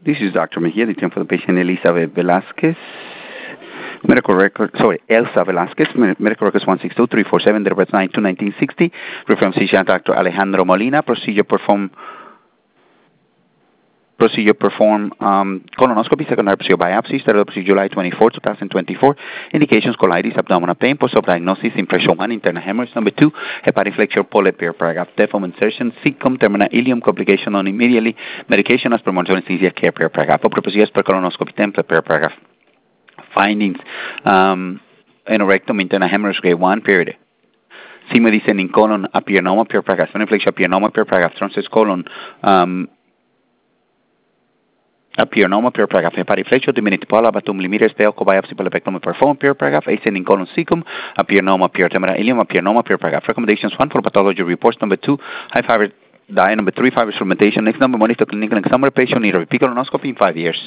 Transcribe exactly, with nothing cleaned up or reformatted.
This is Doctor Mejia, the team for the patient Elizabeth Velasquez. Medical record, sorry, Elsa Velasquez, medical records one six two three four seven, date of birth nine two nineteen sixty, reference physician Doctor Alejandro Molina, procedure performed, procedure performed um, colonoscopy, secondary procedure biopsy, started procedure July twenty-fourth, twenty twenty-four, indications colitis, abdominal pain, post-op diagnosis, impression one, internal hemorrhage, number two, hepatic flexure, polyp, paragraph, deform insertion, cecum, terminal ileum, complication on immediately, medication as per monitoring anesthesia, care, paragraph, upper procedures per colonoscopy, template, paragraph. Findings, um, anorectum, internal hemorrhage, grade one, period. Sigma descending colon, apianoma, pure paragraph, inflection, apianoma, pure paragraph, transverse colon, um, apianoma, pure paragraph, hepatic flexure, diminutive polyp, abatum, limiter, stealco, biopsy, polypectomy, perform, pure paragraph, ascending colon, cecum, apianoma, pure terminal ileum, apianoma, pure paragraph. Recommendations, one, for pathology reports, number two, high fiber diet, number three, fiber fermentation, next number, monitor clinical exam, patient, need a repeat colonoscopy in five years.